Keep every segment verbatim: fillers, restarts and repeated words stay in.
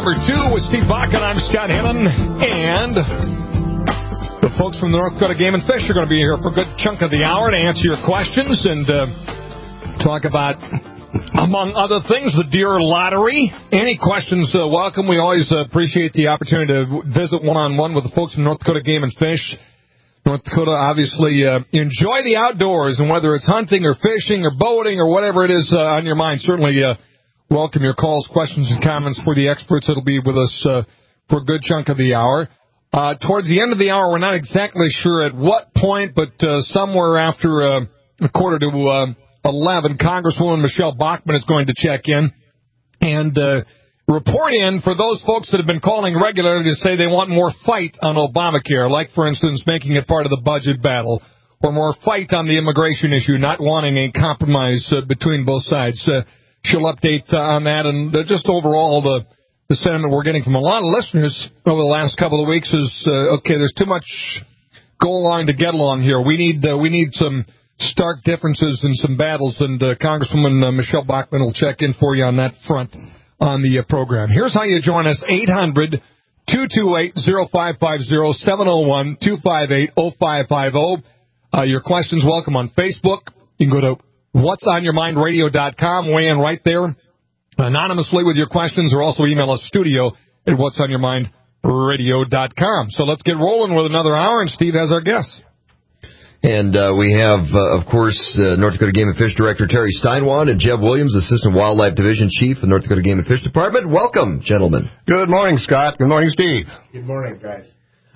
number two with Steve Bach, and I'm Scott Hannon. And the folks from the North Dakota Game and Fish are going to be here for a good chunk of the hour to answer your questions and uh, talk about, among other things, the deer lottery. Any questions, uh, welcome. We always uh, appreciate the opportunity to visit one-on-one with the folks from North Dakota Game and Fish. North Dakota, obviously, uh, enjoy the outdoors, and whether it's hunting or fishing or boating or whatever it is uh, on your mind, certainly uh, welcome your calls, questions, and comments for the experts that will be with us uh, for a good chunk of the hour. Uh, towards the end of the hour, we're not exactly sure at what point, but uh, somewhere after uh, a quarter to uh, eleven, Congresswoman Michelle Bachmann is going to check in and uh, report in for those folks that have been calling regularly to say they want more fight on Obamacare, like, for instance, making it part of the budget battle, or more fight on the immigration issue, not wanting a compromise uh, between both sides. Uh, she'll update uh, on that, and uh, just overall the, the sentiment we're getting from a lot of listeners over the last couple of weeks is, uh, okay, there's too much go along to get along here. We need uh, we need some stark differences and some battles, and uh, Congresswoman uh, Michelle Bachmann will check in for you on that front on the uh, program. Here's how you join us, eight hundred, two two eight, oh five five oh, seven oh one, two five eight, oh five five oh. Uh, your questions welcome on Facebook. You can go to whats on your mind radio dot com, weigh in right there anonymously with your questions, or also email us studio at whats on your mind radio dot com. So let's get rolling with another hour, and Steve has our guests. And uh, we have, uh, of course, uh, North Dakota Game and Fish Director Terry Steinwand and Jeb Williams, Assistant Wildlife Division Chief of the North Dakota Game and Fish Department. Welcome, gentlemen. Good morning, Scott. Good morning, Steve. Good morning, guys.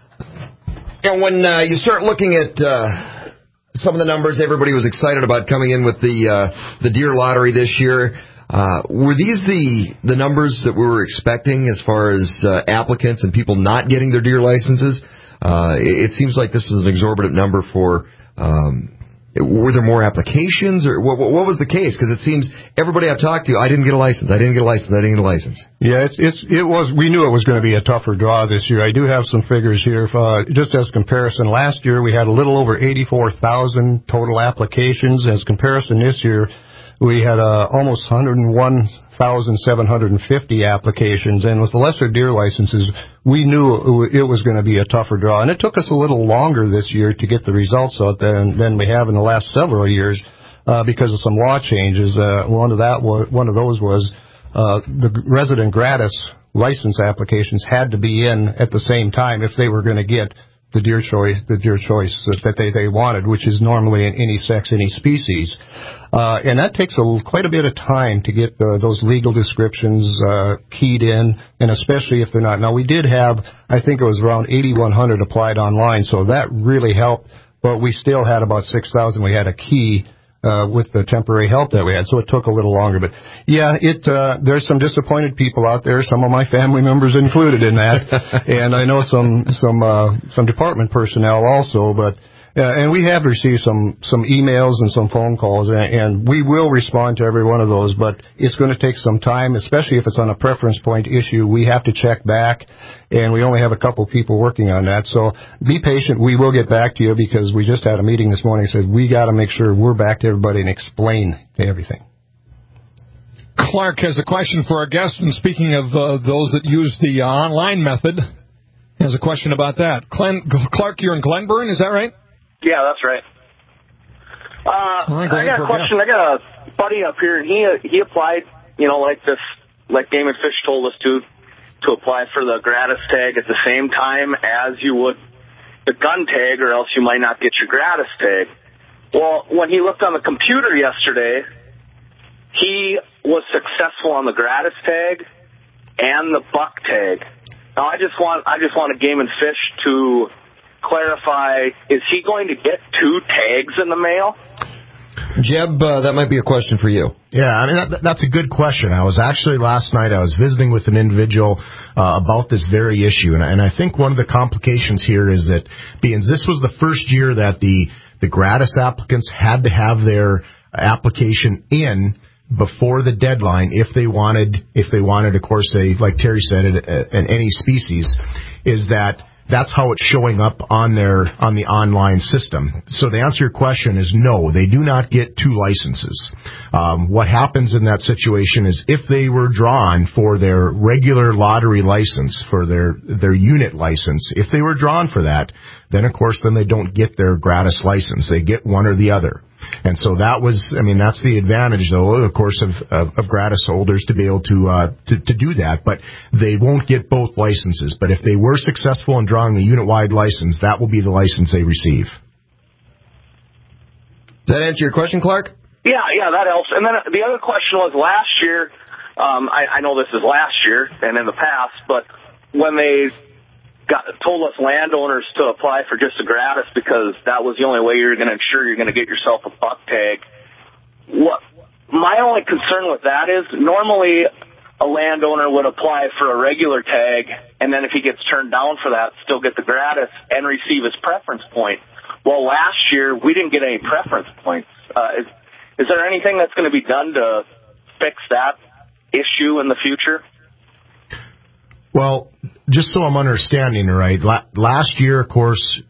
And when uh, you start looking at uh, some of the numbers, everybody was excited about coming in with the uh, the deer lottery this year. Uh, were these the the numbers that we were expecting as far as uh, applicants and people not getting their deer licenses? Uh, it, it seems like this is an exorbitant number for. Um, were there more applications, or what, what was the case? Because it seems everybody I've talked to, I didn't get a license, I didn't get a license, I didn't get a license. Yeah, it's, it's, it was, we knew it was going to be a tougher draw this year. I do have some figures here. Uh, just as comparison, last year we had a little over eighty-four thousand total applications. As comparison this year, we had uh, almost one hundred one thousand seven hundred fifty applications, and with the lesser deer licenses, we knew it was going to be a tougher draw. And it took us a little longer this year to get the results out than, than we have in the last several years uh, because of some law changes. Uh, one of that was, one of those was uh, the resident gratis license applications had to be in at the same time if they were going to get the deer choice, the deer choice that they, they wanted, which is normally in any sex, any species. Uh, and that takes a, quite a bit of time to get the, those legal descriptions uh, keyed in, and especially if they're not. Now, we did have, I think it was around eighty-one hundred applied online, so that really helped, but we still had about six thousand we had a key uh, with the temporary help that we had, so it took a little longer. But, yeah, it uh, there's some disappointed people out there, some of my family members included in that, and I know some some uh, some department personnel also, but Uh, and we have received some, some emails and some phone calls, and, and we will respond to every one of those, but it's going to take some time, especially if it's on a preference point issue. We have to check back, and we only have a couple people working on that. So be patient. We will get back to you because we just had a meeting this morning that said we got to make sure we're back to everybody and explain everything. Clark has a question for our guest, and speaking of uh, those that use the uh, online method, has a question about that. Glenn, Clark, you're in Glenburn, is that right? Yeah, that's right. Uh, right, I got a question. I got a buddy up here, and he he applied, you know, like this, like Game and Fish told us to, to apply for the gratis tag at the same time as you would the gun tag, or else you might not get your gratis tag. Well, when he looked on the computer yesterday, he was successful on the gratis tag and the buck tag. Now, I just want I just want a Game and Fish to clarify, is he going to get two tags in the mail? Jeb, uh, that might be a question for you. Yeah, I mean, that, that's a good question. I was actually, last night, I was visiting with an individual uh, about this very issue, and, and I think one of the complications here is that, being this was the first year that the, the gratis applicants had to have their application in before the deadline if they wanted, if they wanted, of course, they, like Terry said, in any species, is that that's how it's showing up on their on the online system. So the answer to your question is no, they do not get two licenses. Um, what happens in that situation is if they were drawn for their regular lottery license, for their their unit license, if they were drawn for that, then of course then they don't get their gratis license. They get one or the other. And so that was, I mean, that's the advantage, though, of course, of, of, of gratis holders to be able to, uh, to to do that. But they won't get both licenses. But if they were successful in drawing the unit-wide license, that will be the license they receive. Does that answer your question, Clark? Yeah, yeah, that helps. And then the other question was last year, um, I, I know this is last year and in the past, but when they got told us landowners to apply for just a gratis because that was the only way you're going to ensure you're going to get yourself a buck tag. What my only concern with that is normally a landowner would apply for a regular tag, and then if he gets turned down for that, still get the gratis and receive his preference point. Well, last year we didn't get any preference points. Uh, is, is there anything that's going to be done to fix that issue in the future? Well, just so I'm understanding it right, last year, of course,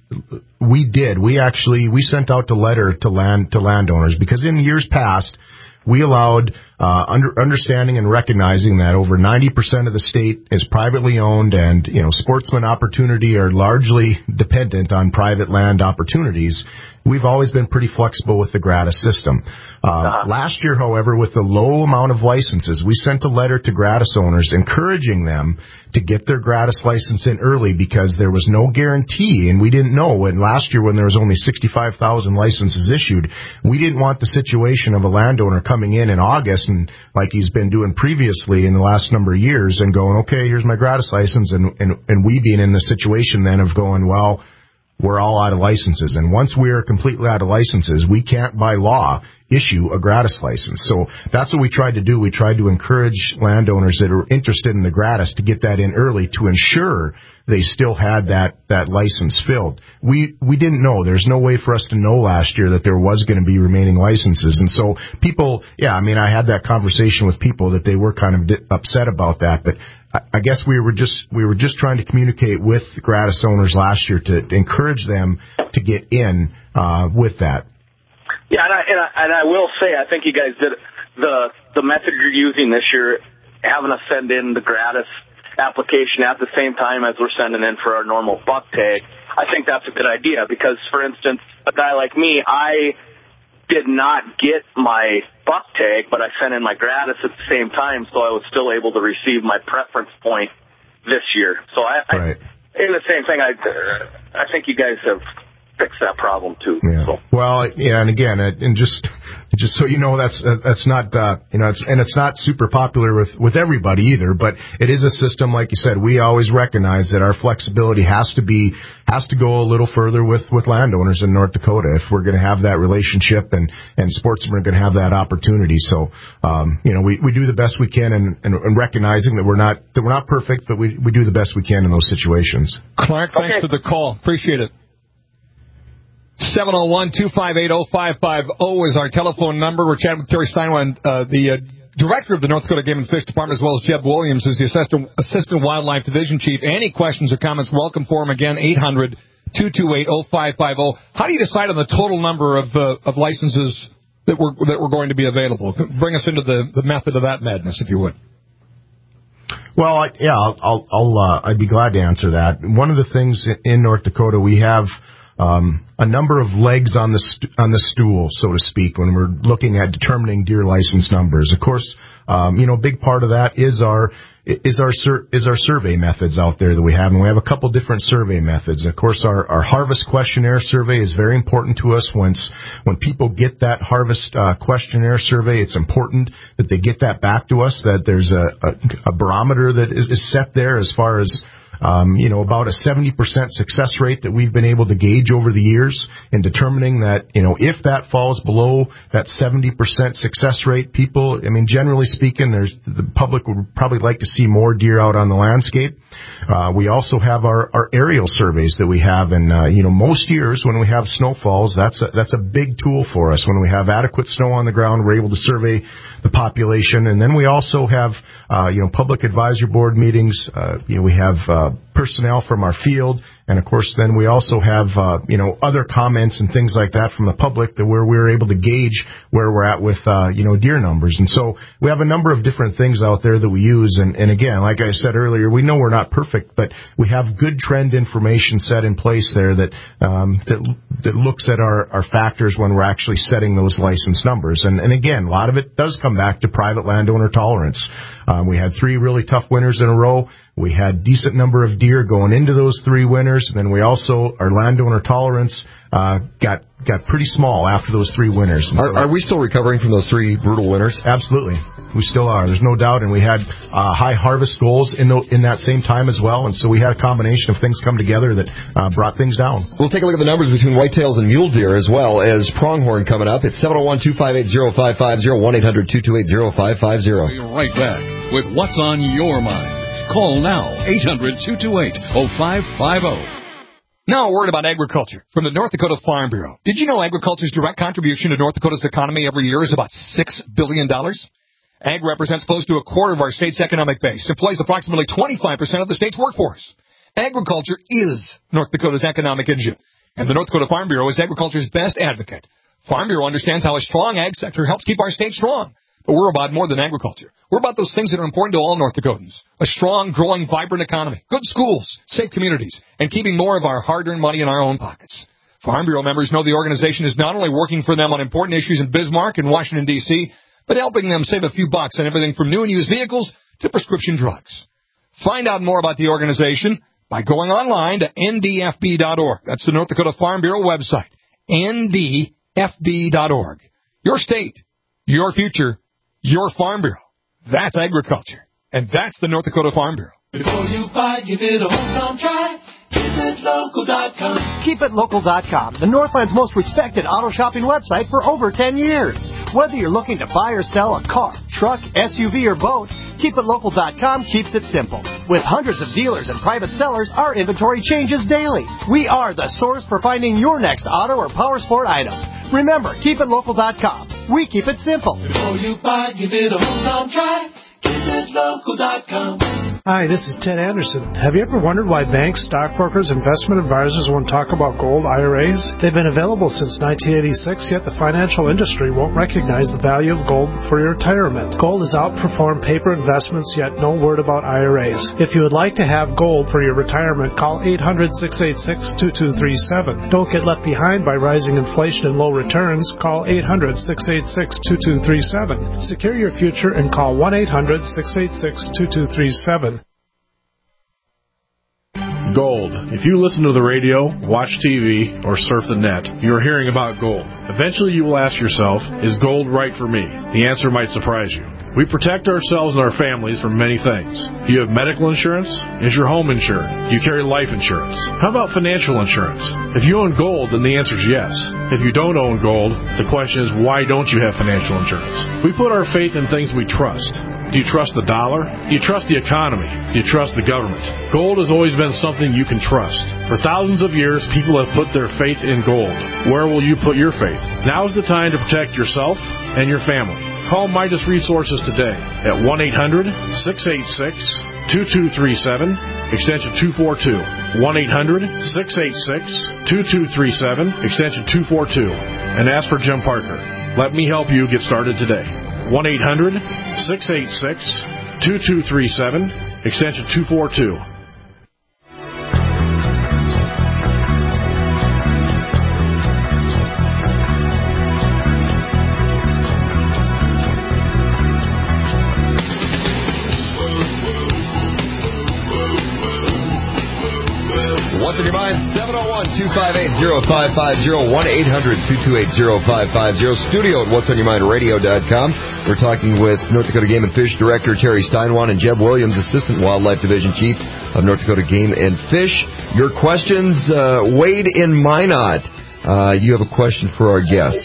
we did. We actually, we sent out a letter to land, to landowners because in years past, we allowed, uh, under, understanding and recognizing that over ninety percent of the state is privately owned and, you know, sportsman opportunity are largely dependent on private land opportunities. We've always been pretty flexible with the gratis system. Uh, uh-huh. Last year, however, with the low amount of licenses, we sent a letter to gratis owners encouraging them to get their gratis license in early because there was no guarantee, and we didn't know. And last year, when there was only sixty-five thousand licenses issued, we didn't want the situation of a landowner coming in in August and like he's been doing previously in the last number of years and going, okay, here's my gratis license, and and, and we being in the situation then of going, well, we're all out of licenses. And once we're completely out of licenses, we can't, by law, issue a gratis license. So that's what we tried to do. We tried to encourage landowners that are interested in the gratis to get that in early to ensure they still had that, that license filled. We, we didn't know. There's no way for us to know last year that there was going to be remaining licenses. And so people, yeah, I mean, I had that conversation with people that they were kind of di- upset about that, but I guess we were just we were just trying to communicate with gratis owners last year to, to encourage them to get in uh, with that. Yeah, and I, and I and I will say I think you guys did the the method you're using this year, having us send in the gratis application at the same time as we're sending in for our normal buck tag. I think that's a good idea because, for instance, a guy like me, I did not get my buck tag, but I sent in my gratis at the same time, so I was still able to receive my preference point this year. So I, right. I in the same thing, I, uh, I think you guys have fixed that problem too. Yeah. So. Well, yeah, and again, and just just so you know, that's that's not uh, you know, it's, and it's not super popular with with everybody either. But it is a system, like you said. We always recognize that our flexibility has to be has to go a little further with with landowners in North Dakota if we're going to have that relationship and and sportsmen are going to have that opportunity. So um, you know, we, we do the best we can, and, and, and recognizing that we're not that we're not perfect, but we we do the best we can in those situations. Clark, thanks okay. for the call. Appreciate it. seven oh one, two five eight, oh five five oh is our telephone number. We're chatting with Terry Steinwand, uh, the uh, director of the North Dakota Game and Fish Department, as well as Jeb Williams, who's the assistant, assistant wildlife division chief. Any questions or comments, welcome for him. Again, eight hundred, two two eight, oh five five oh. How do you decide on the total number of uh, of licenses that were that were going to be available? Bring us into the, the method of that madness, if you would. Well, I, yeah, I'll, I'll, I'll uh, I'd be glad to answer that. One of the things in North Dakota, we have Um, a number of legs on the st- on the stool, so to speak, when we're looking at determining deer license numbers. Of course, um, you know, a big part of that is our is our sur- is our survey methods out there that we have, and we have a couple different survey methods. Of course, our, our harvest questionnaire survey is very important to us. Once when people get that harvest uh, questionnaire survey, it's important that they get that back to us. That there's a, a, a barometer that is, is set there as far as Um, you know, about a seventy percent success rate that we've been able to gauge over the years in determining that, you know, if that falls below that seventy percent success rate, people, I mean, generally speaking, there's the public would probably like to see more deer out on the landscape. Uh, we also have our, our aerial surveys that we have, and, uh, you know, most years when we have snowfalls, that's a, that's a big tool for us. When we have adequate snow on the ground, we're able to survey the population. And then we also have, uh, you know, public advisory board meetings. Uh, you know, we have, uh, uh, personnel from our field. And, of course, then we also have, uh, you know, other comments and things like that from the public that where we're able to gauge where we're at with, uh, you know, deer numbers. And so we have a number of different things out there that we use. And, and again, like I said earlier, we know we're not perfect, but we have good trend information set in place there that, um, that, that looks at our, our factors when we're actually setting those license numbers. And, and again, a lot of it does come back to private landowner tolerance. Um, we had three really tough winters in a row. We had decent number of deer going into those three winters, and then we also, our landowner tolerance uh, got got pretty small after those three winters. Are, so, are we still recovering from those three brutal winters? Absolutely. We still are. There's no doubt, and we had uh, high harvest goals in, the, in that same time as well, and so we had a combination of things come together that uh, brought things down. We'll take a look at the numbers between whitetails and mule deer as well as pronghorn coming up. It's seven oh one, two five eight, oh five five oh, one eight hundred, two two eight, oh five five oh. We're right back with What's on Your Mind. Call now, eight hundred, two two eight, oh five five oh. Now a word about agriculture from the North Dakota Farm Bureau. Did you know agriculture's direct contribution to North Dakota's economy every year is about six billion dollars? Ag represents close to a quarter of our state's economic base. Employs approximately twenty-five percent of the state's workforce. Agriculture is North Dakota's economic engine, and the North Dakota Farm Bureau is agriculture's best advocate. Farm Bureau understands how a strong ag sector helps keep our state strong. But we're about more than agriculture. We're about those things that are important to all North Dakotans. A strong, growing, vibrant economy, good schools, safe communities, and keeping more of our hard-earned money in our own pockets. Farm Bureau members know the organization is not only working for them on important issues in Bismarck and Washington, D C, but helping them save a few bucks on everything from new and used vehicles to prescription drugs. Find out more about the organization by going online to N D F B dot org. That's the North Dakota Farm Bureau website, N D F B dot org. Your state, your future, your Farm Bureau. That's agriculture. And that's the North Dakota Farm Bureau. Before you buy, give it a home try. Keep it local dot com. keep it local dot com, the Northland's most respected auto shopping website for over ten years. Whether you're looking to buy or sell a car, truck, S U V, or boat, keep it local dot com keeps it simple. With hundreds of dealers and private sellers, our inventory changes daily. We are the source for finding your next auto or power sport item. Remember, keep it local dot com. We keep it simple. Before you buy, give it a home try. keep it local dot com. Hi, this is Ted Anderson. Have you ever wondered why banks, stockbrokers, investment advisors won't talk about gold I R As? They've been available since nineteen eighty-six, yet the financial industry won't recognize the value of gold for your retirement. Gold has outperformed paper investments, yet no word about I R As. If you would like to have gold for your retirement, call eight hundred, six eight six, two two three seven. Don't get left behind by rising inflation and low returns. Call eight hundred, six eight six, two two three seven. Secure your future and call one eight hundred, six eight six, two two three seven. Gold. If you listen to the radio, watch T V, or surf the net, you are hearing about gold. Eventually you will ask yourself, is gold right for me? The answer might surprise you. We protect ourselves and our families from many things. Do you have medical insurance? Is your home insured? Do you carry life insurance? How about financial insurance? If you own gold, then the answer is yes. If you don't own gold, the question is, why don't you have financial insurance? We put our faith in things we trust. Do you trust the dollar? Do you trust the economy? Do you trust the government? Gold has always been something you can trust. For thousands of years, people have put their faith in gold. Where will you put your faith? Now is the time to protect yourself and your family. Call Midas Resources today at one eight hundred, six eight six, two two three seven, extension two four two. one eight hundred, six eight six, two two three seven, extension two four two. And ask for Jim Parker. Let me help you get started today. one eight hundred, six eight six, two two three seven, extension two four two. What's in your mind? seven oh one, two five eight, oh five five oh, one eight hundred, two two eight, oh five five oh. Studio at whats on your mind radio dot com. We're talking with North Dakota Game and Fish Director Terry Steinwan and Jeb Williams, Assistant Wildlife Division Chief of North Dakota Game and Fish. Your questions, uh, Wade in Minot. Uh, you have a question for our guest.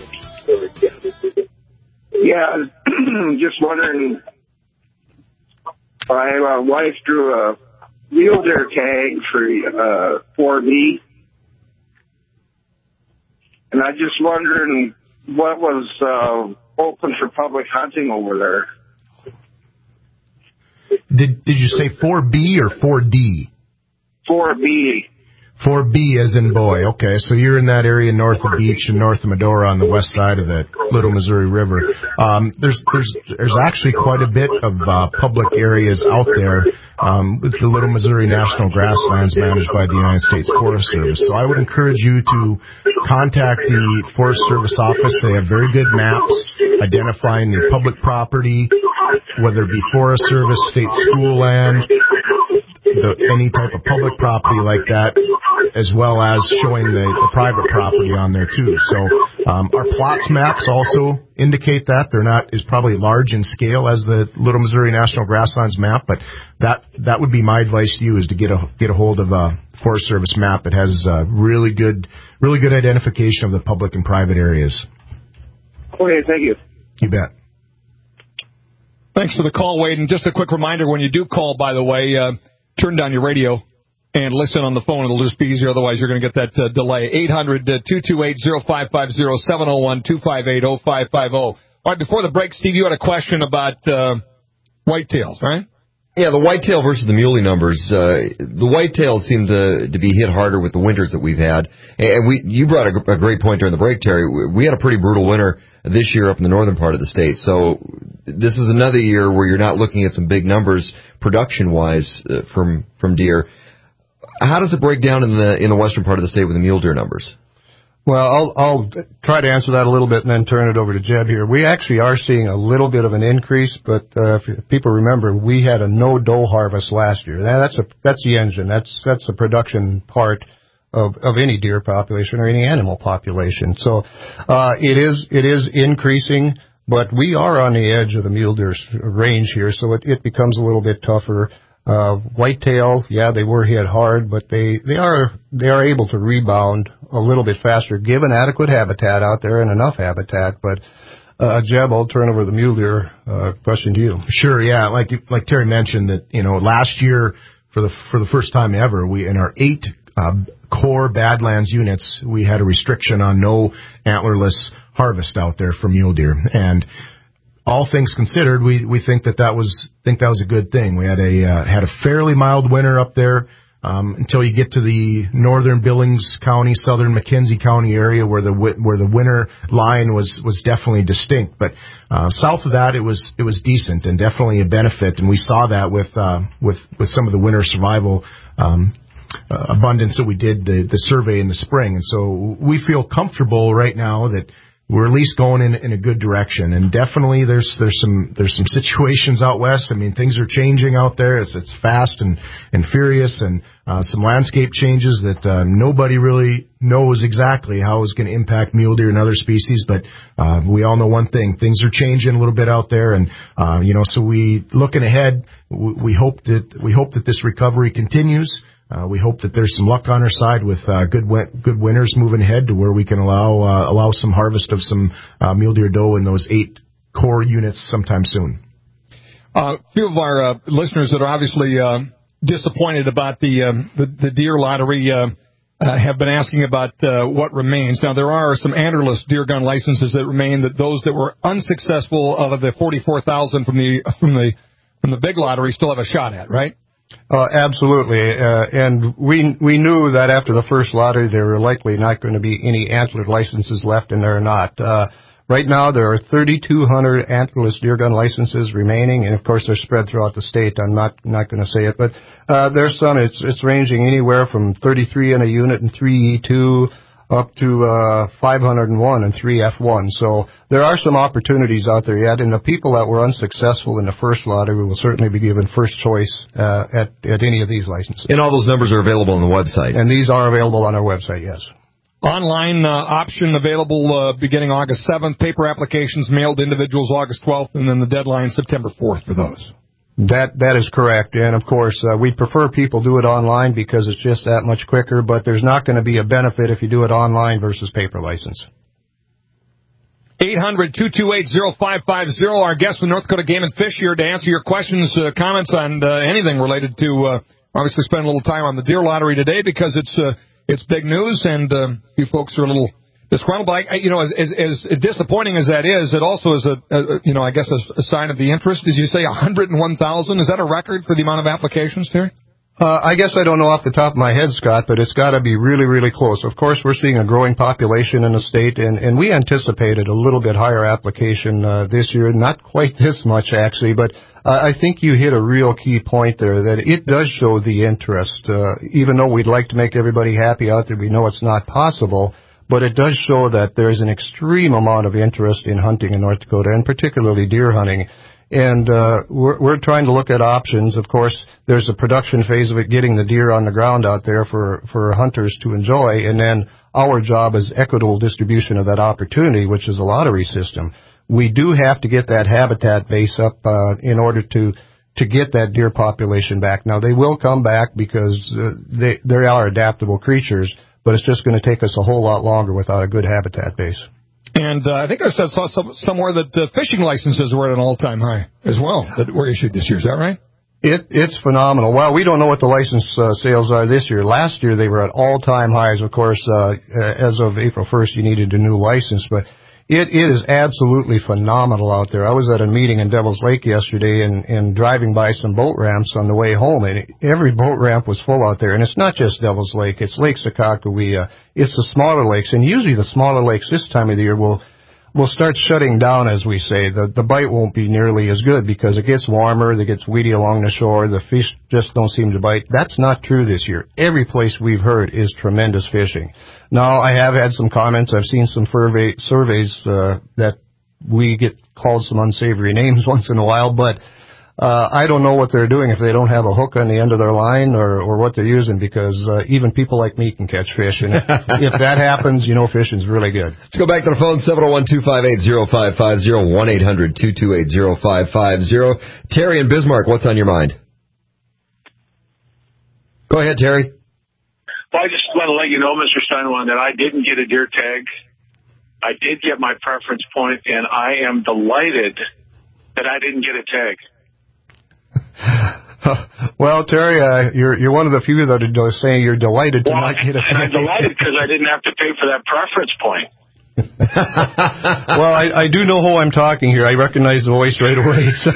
Yeah, just wondering. My wife drew a mule deer tag for uh, four B, and I just wondering what was uh, open for public hunting over there. Did Did you say four B or four D? four B. four B as in boy. Okay, so you're in that area north of Beach and north of Medora on the west side of the Little Missouri River. Um, there's there's there's actually quite a bit of uh, public areas out there um, with the Little Missouri National Grasslands managed by the United States Forest Service. So I would encourage you to contact the Forest Service office. They have very good maps identifying the public property, whether it be Forest Service, state school land, the, any type of public property like that, as well as showing the, the private property on there too. So um, our plots maps also indicate that. They're not as probably large in scale as the Little Missouri National Grasslands map, but that that would be my advice to you, is to get a get a hold of a Forest Service map. It has uh, really good really good identification of the public and private areas. Okay, thank you. You bet. Thanks for the call, Wade. And just a quick reminder, when you do call, by the way, uh, turn down your radio and listen on the phone. It'll just be easier. Otherwise, you're going to get that uh, delay. eight hundred, two two eight, oh five five oh, seven oh one, two five eight, oh five five oh. All right, before the break, Steve, you had a question about uh, whitetails, right? Yeah, the whitetail versus the muley numbers. Uh, the whitetail seemed to, to be hit harder with the winters that we've had. And we, you brought a, a great point during the break, Terry. We had a pretty brutal winter this year up in the northern part of the state. So this is another year where you're not looking at some big numbers production-wise uh, from from deer. How does it break down in the in the western part of the state with the mule deer numbers? Well, I'll, I'll try to answer that a little bit and then turn it over to Jeb here. We actually are seeing a little bit of an increase, but uh, if people remember, we had a no doe harvest last year. That's a that's the engine. That's that's the production part of of any deer population or any animal population. So uh, it is it is increasing, but we are on the edge of the mule deer range here, so it, it becomes a little bit tougher. Uh, whitetail, yeah, they were hit hard, but they, they are, they are able to rebound a little bit faster, given adequate habitat out there and enough habitat. But, uh, Jeb, I'll turn over the mule deer, uh, question to you. Sure, yeah. Like, like Terry mentioned that, you know, last year, for the, for the first time ever, we, in our eight, uh, core Badlands units, we had a restriction on no antlerless harvest out there for mule deer. And, all things considered, we we think that that was think that was a good thing. We had a uh, had a fairly mild winter up there um, until you get to the northern Billings County, southern McKenzie County area, where the where the winter line was was definitely distinct. But uh, south of that, it was it was decent and definitely a benefit. And we saw that with uh, with with some of the winter survival Um, uh, abundance that we did the the survey in the spring. And so we feel comfortable right now that we're at least going in, in a good direction. And definitely there's, there's some, there's some situations out west. I mean, things are changing out there. It's, it's fast and, and furious, and, uh, some landscape changes that, uh, nobody really knows exactly how it's going to impact mule deer and other species. But, uh, we all know one thing, things are changing a little bit out there. And, uh, you know, so we, looking ahead, we, we hope that, we hope that this recovery continues. Uh, we hope that there's some luck on our side with uh, good win- good winners moving ahead to where we can allow uh, allow some harvest of some uh, mule deer doe in those eight core units sometime soon. A uh, few of our uh, listeners that are obviously uh, disappointed about the, um, the the deer lottery uh, uh, have been asking about uh, what remains. Now, there are some antlerless deer gun licenses that remain. That those that were unsuccessful out of the forty-four thousand from the from the from the big lottery still have a shot at, right? Uh, absolutely, uh, and we we knew that after the first lottery there were likely not going to be any antler licenses left, and there are not. Uh, right now there are thirty-two hundred antlerless deer gun licenses remaining, and of course they're spread throughout the state. I'm not not going to say it, but uh, there's some. It's it's ranging anywhere from thirty-three in a unit and three E two up to uh, five hundred one and three F one. So there are some opportunities out there yet, and the people that were unsuccessful in the first lottery will certainly be given first choice uh, at, at any of these licenses. And all those numbers are available on the website. And these are available on our website, yes. Online uh, option available uh, beginning August seventh. Paper applications mailed to individuals August twelfth, and then the deadline September fourth for those. That that is correct, and of course uh, we prefer people do it online because it's just that much quicker. But there's not going to be a benefit if you do it online versus paper license. eight hundred, two two eight, oh five five oh. Our guest from North Dakota Game and Fish here to answer your questions, uh, comments on uh, anything related to. Uh, obviously, spend a little time on the deer lottery today because it's uh, it's big news, and uh, you folks are a little disgruntled. But I, you know, as, as, as disappointing as that is, it also is a, a you know, I guess a, a sign of the interest. As you say, one hundred one thousand. Is that a record for the amount of applications, Terry? Uh, I guess I don't know off the top of my head, Scott, but it's got to be really, really close. Of course, we're seeing a growing population in the state, and, and we anticipated a little bit higher application uh, this year. Not quite this much, actually, but uh, I think you hit a real key point there, that it does show the interest. Uh, even though we'd like to make everybody happy out there, we know it's not possible, but it does show that there's an extreme amount of interest in hunting in North Dakota, and particularly deer hunting. And uh, we're, we're trying to look at options. Of course, there's a production phase of it, getting the deer on the ground out there for, for hunters to enjoy. And then our job is equitable distribution of that opportunity, which is a lottery system. We do have to get that habitat base up uh, in order to to get that deer population back. Now, they will come back because uh, they, they are adaptable creatures, but it's just going to take us a whole lot longer without a good habitat base. And uh, I think I saw some, somewhere that the fishing licenses were at an all-time high as well that were issued this year. Is that right? It, it's phenomenal. Well, we don't know what the license uh, sales are this year. Last year they were at all-time highs. Of course, uh, as of April first, you needed a new license, but it, it is absolutely phenomenal out there. I was at a meeting in Devil's Lake yesterday and, and driving by some boat ramps on the way home, and every boat ramp was full out there. And it's not just Devil's Lake. It's Lake Sakakawea. It's the smaller lakes, and usually the smaller lakes this time of the year will will start shutting down, as we say. The the bite won't be nearly as good because it gets warmer, it gets weedy along the shore, the fish just don't seem to bite. That's not true this year. Every place we've heard is tremendous fishing. Now, I have had some comments. I've seen some survey, surveys uh, that we get called some unsavory names once in a while, but Uh, I don't know what they're doing if they don't have a hook on the end of their line or, or what they're using, because uh, even people like me can catch fish. And if, if that happens, you know, fishing's really good. Let's go back to the phone, seven oh one, two five eight, oh five five oh, one eight hundred, two two eight, oh five five oh. Terry in Bismarck, what's on your mind? Go ahead, Terry. Well, I just want to let you know, Mister Steinwan, that I didn't get a deer tag. I did get my preference point, and I am delighted that I didn't get a tag. Well, Terry, uh, you're you're one of the few that are saying you're delighted to well, not get a tag. And I'm delighted because I didn't have to pay for that preference point. Well, I, I do know who I'm talking here. I recognize the voice right away. So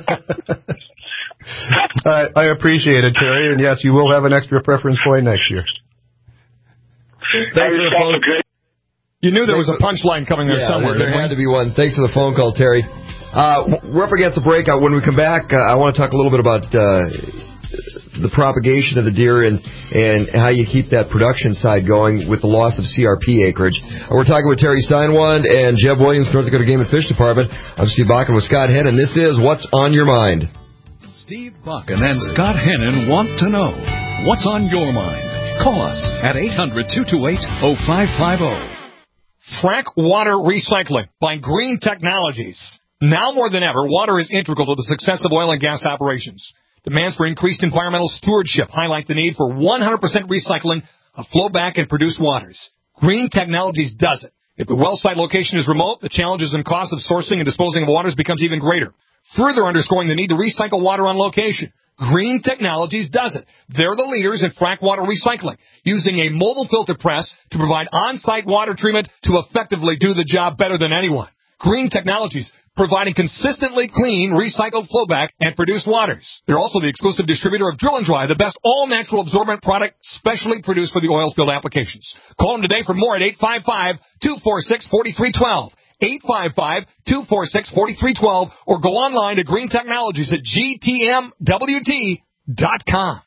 I, I appreciate it, Terry. And yes, you will have an extra preference point next year. Thanks for the phone. You knew there was a punchline coming there yeah, somewhere. There had to be one. Thanks for the phone call, Terry. Uh, we're up against the breakout. When we come back, uh, I want to talk a little bit about uh, the propagation of the deer and, and how you keep that production side going with the loss of C R P acreage. Uh, we're talking with Terry Steinwand and Jeb Williams, North Dakota Game and Fish Department. I'm Steve Bakken with Scott Hennon. This is What's on Your Mind. Steve Bakken and Scott Hennon want to know what's on your mind. Call us at eight hundred, two two eight, oh five five oh. Frack water recycling by Green Technologies. Now more than ever, water is integral to the success of oil and gas operations. Demands for increased environmental stewardship highlight the need for one hundred percent recycling of flowback and produced waters. Green Technologies does it. If the well site location is remote, the challenges and costs of sourcing and disposing of waters becomes even greater, further underscoring the need to recycle water on location. Green Technologies does it. They're the leaders in frack water recycling, using a mobile filter press to provide on-site water treatment to effectively do the job better than anyone. Green Technologies, providing consistently clean, recycled flowback and produced waters. They're also the exclusive distributor of Drill and Dry, the best all-natural absorbent product specially produced for the oil field applications. Call them today for more at eight five five, two four six, four three one two, eight five five, two four six, four three one two, or go online to Green Technologies at G T M W T dot com.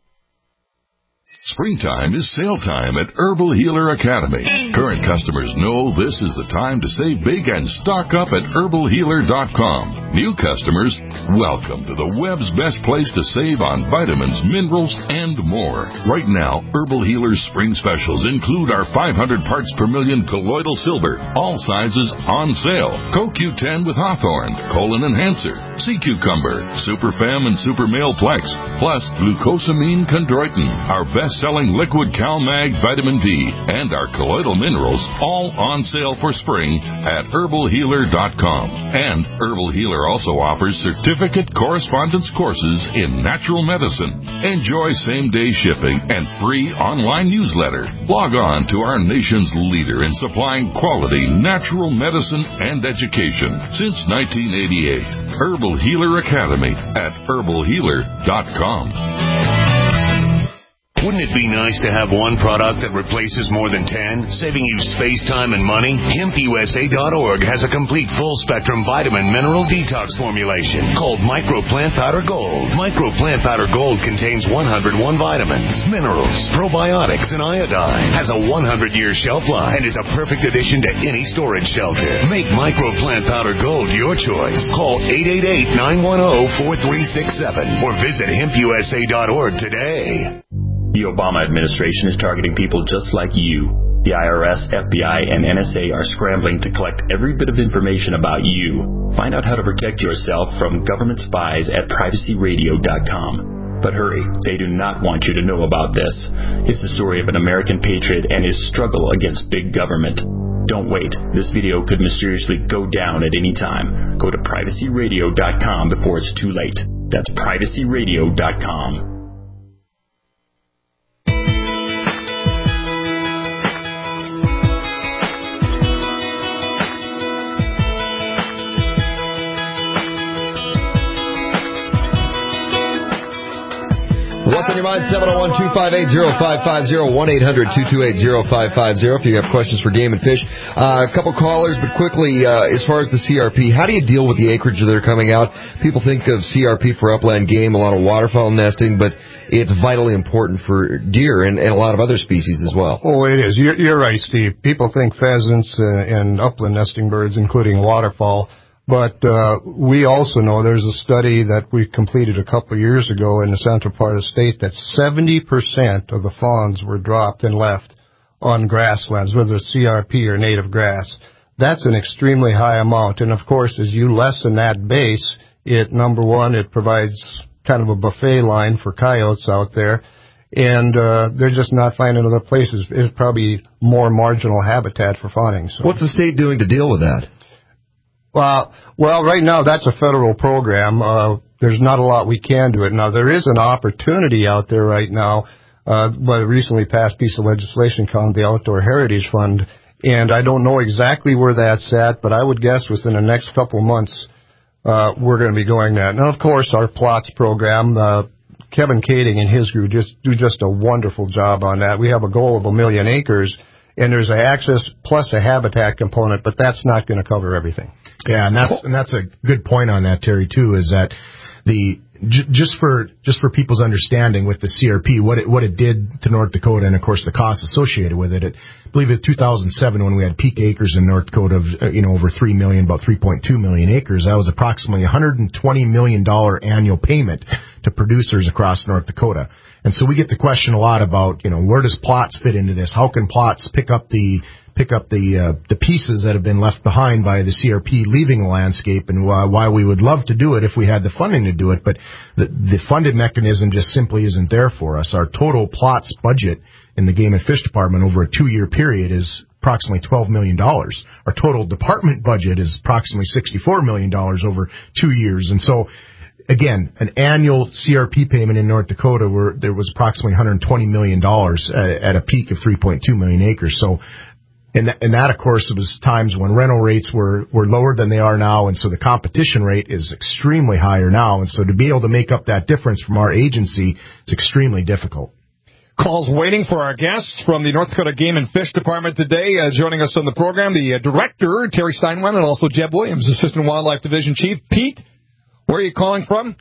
Springtime is sale time at Herbal Healer Academy. Current customers know this is the time to save big and stock up at herbal healer dot com. New customers, welcome to the web's best place to save on vitamins, minerals, and more. Right now, Herbal Healer's spring specials include our five hundred parts per million colloidal silver, all sizes on sale. Co Q ten with Hawthorne, Colon Enhancer, Sea Cucumber, Super Fem and Super Male Plex, plus glucosamine chondroitin, our best selling liquid CalMag vitamin D, and our colloidal minerals, all on sale for spring at herbal healer dot com. And Herbal Healer also offers certificate correspondence courses in natural medicine. Enjoy same-day shipping and free online newsletter. Log on to our nation's leader in supplying quality natural medicine and education since nineteen eighty-eight. Herbal Healer Academy at herbal healer dot com. Wouldn't it be nice to have one product that replaces more than ten, saving you space, time, and money? hemp U S A dot org has a complete full-spectrum vitamin mineral detox formulation called Micro Plant Powder Gold. Micro Plant Powder Gold contains one hundred one vitamins, minerals, probiotics, and iodine. Has a one hundred year shelf life and is a perfect addition to any storage shelter. Make Micro Plant Powder Gold your choice. Call eight eight eight, nine one zero, four three six seven or visit hemp U S A dot org today. The Obama administration is targeting people just like you. The I R S, F B I, and N S A are scrambling to collect every bit of information about you. Find out how to protect yourself from government spies at privacy radio dot com. But hurry, they do not want you to know about this. It's the story of an American patriot and his struggle against big government. Don't wait. This video could mysteriously go down at any time. Go to privacy radio dot com before it's too late. That's privacy radio dot com. What's on your mind? seven oh one, two five eight, oh five five oh, one eight hundred, two two eight, oh five five oh if you have questions for Game and Fish. Uh, a couple callers, but quickly, uh, as far as the C R P, how do you deal with the acreage that are coming out? People think of C R P for upland game, a lot of waterfowl nesting, but it's vitally important for deer and, and a lot of other species as well. Oh, it is. You're, you're right, Steve. People think pheasants uh, and upland nesting birds, including waterfowl. But uh, we also know there's a study that we completed a couple of years ago in the central part of the state that seventy percent of the fawns were dropped and left on grasslands, whether it's C R P or native grass. That's an extremely high amount. And, of course, as you lessen that base, it, number one, it provides kind of a buffet line for coyotes out there. And uh, they're just not finding other places. It's probably more marginal habitat for fawning. So. What's the state doing to deal with that? Well, well, right now that's a federal program. Uh, there's not a lot we can do it. Now, there is an opportunity out there right now uh, by the recently passed piece of legislation called the Outdoor Heritage Fund, and I don't know exactly where that's at, but I would guess within the next couple of months uh, we're going to be going that. And, of course, our plots program, uh, Kevin Kading and his group just do just a wonderful job on that. We have a goal of a million acres, and there's an access plus a habitat component, but that's not going to cover everything. Yeah, and that's and that's a good point on that, Terry, too, is that the j- just for just for people's understanding with the C R P, what it what it did to North Dakota, and of course the costs associated with it. it I believe in two thousand seven, when we had peak acres in North Dakota of uh, you know over three million, about three point two million acres, that was approximately one hundred twenty million dollars annual payment to producers across North Dakota. And so we get the question a lot about, you know, where does plots fit into this? How can plots pick up the pick up the uh, the pieces that have been left behind by the C R P leaving the landscape, and why, why we would love to do it if we had the funding to do it, but the, the funded mechanism just simply isn't there for us. Our total plots budget in the Game and Fish Department over a two-year period is approximately twelve million dollars. Our total department budget is approximately sixty-four million dollars over two years. And so, again, an annual C R P payment in North Dakota where there was approximately one hundred twenty million dollars at, at a peak of three point two million acres. So, and that, and that, of course, was times when rental rates were, were lower than they are now, and so the competition rate is extremely higher now. And so to be able to make up that difference from our agency is extremely difficult. Calls waiting for our guests from the North Dakota Game and Fish Department today. Uh, joining us on the program, the uh, director, Terry Steinweiler, and also Jeb Williams, Assistant Wildlife Division Chief. Pete, where are you calling from?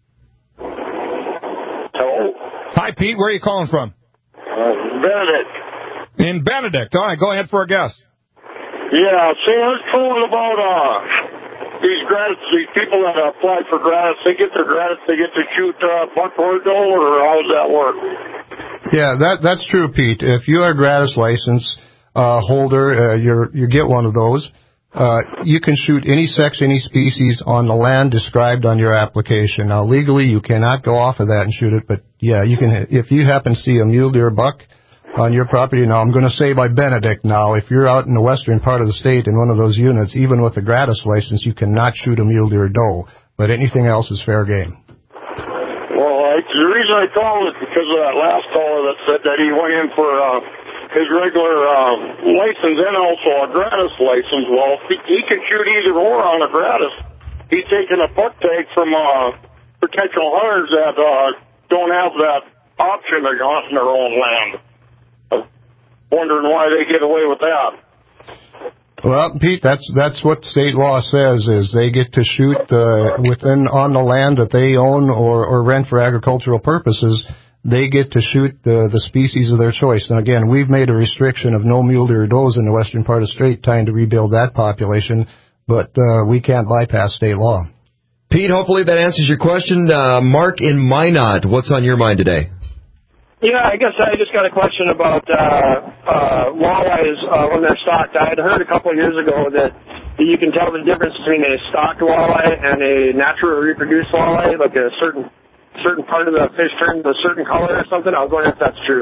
Hello. Hi, Pete. Where are you calling from? Uh, Benedict. In Benedict. All right, go ahead for a guess. Yeah, see, I was calling about uh, these gratis, these people that apply for gratis, they get their gratis, they get to shoot uh, buckboard though, or how does that work? Yeah, that that's true, Pete. If you are a gratis license uh, holder, uh, you're, you get one of those. Uh, you can shoot any sex, any species on the land described on your application. Now, legally, you cannot go off of that and shoot it, but yeah, you can. If you happen to see a mule deer buck on your property, now I'm going to say by Benedict now, if you're out in the western part of the state in one of those units, even with a gratis license, you cannot shoot a mule deer doe, but anything else is fair game. Well, I, the reason I called is because of that last caller that said that he went in for uh, his regular uh, license and also a gratis license. Well, he, he can shoot either or on a gratis. He's taking a buck tag from uh, potential hunters that uh, don't have that auction on their own land. I'm wondering why they get away with that. Well, Pete, that's that's what state law says, is they get to shoot uh, within on the land that they own or, or rent for agricultural purposes. They get to shoot the, the species of their choice. Now, again, we've made a restriction of no mule deer does in the western part of the state, trying to rebuild that population, but uh, we can't bypass state law. Pete, hopefully that answers your question. Uh, Mark in Minot, what's on your mind today? Yeah, I guess I just got a question about uh, uh, walleyes uh, when they're stocked. I had heard a couple of years ago that you can tell the difference between a stocked walleye and a naturally reproduced walleye, like a certain certain part of the fish turns a certain color or something. I was wondering if that's true.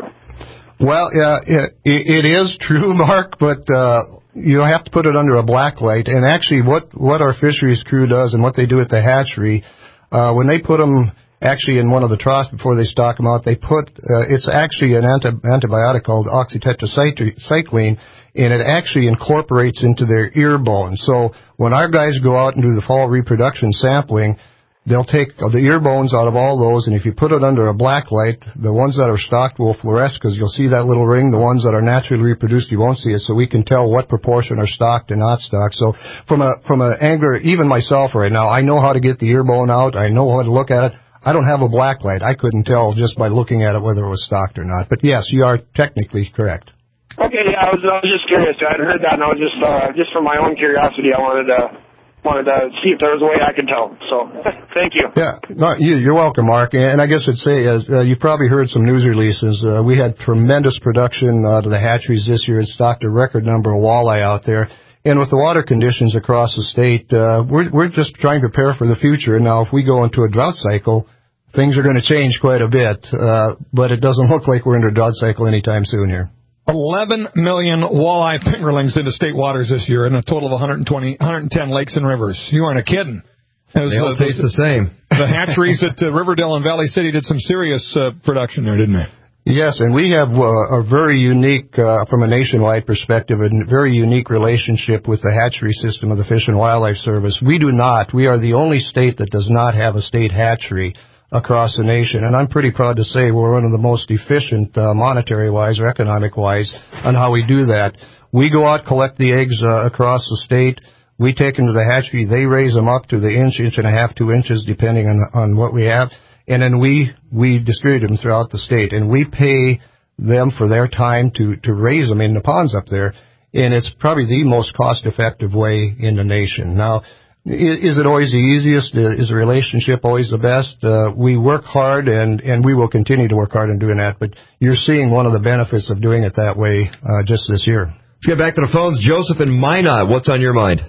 Well, yeah, it, it is true, Mark, but uh, you have to put it under a black light. And actually what, what our fisheries crew does and what they do at the hatchery, uh, when they put them actually in one of the troughs before they stock them out, they put, uh, it's actually an anti, antibiotic called oxytetracycline, and it actually incorporates into their ear bone. So when our guys go out and do the fall reproduction sampling, they'll take the ear bones out of all those, and if you put it under a black light, the ones that are stocked will fluoresce because you'll see that little ring. The ones that are naturally reproduced, you won't see it, so we can tell what proportion are stocked and not stocked. So from a from an angler, even myself right now, I know how to get the ear bone out. I know how to look at it. I don't have a black light. I couldn't tell just by looking at it whether it was stocked or not. But yes, you are technically correct. Okay, yeah, I was, I was just curious. I hadn't heard that, and I was just uh, just for my own curiosity, I wanted to. wanted to see if there was a way I could tell. So, thank you. Yeah, no, you, you're welcome, Mark. And I guess I'd say, as uh, you probably heard some news releases, uh, we had tremendous production out of the hatcheries this year. It stocked a record number of walleye out there. And with the water conditions across the state, uh, we're, we're just trying to prepare for the future. Now, if we go into a drought cycle, things are going to change quite a bit. Uh, but it doesn't look like we're in a drought cycle anytime soon here. eleven million walleye fingerlings into state waters this year, and a total of one hundred twenty, one hundred ten lakes and rivers. You aren't a kidding. They all taste the same. The hatcheries at uh, Riverdale and Valley City did some serious uh, production there, didn't they? Yes, and we have uh, a very unique, uh, from a nationwide perspective, a very unique relationship with the hatchery system of the Fish and Wildlife Service. We do not. We are the only state that does not have a state hatchery across the nation, and I'm pretty proud to say we're one of the most efficient, uh, monetary-wise or economic-wise, on how we do that. We go out, collect the eggs uh, across the state. We take them to the hatchery. They raise them up to the inch, inch and a half, two inches, depending on on what we have. And then we, we distribute them throughout the state. And we pay them for their time to, to raise them in the ponds up there. And it's probably the most cost-effective way in the nation. Now, is it always the easiest? Is the relationship always the best? Uh, we work hard, and, and we will continue to work hard in doing that. But you're seeing one of the benefits of doing it that way uh, just this year. Let's get back to the phones. Joseph in Minot, what's on your mind?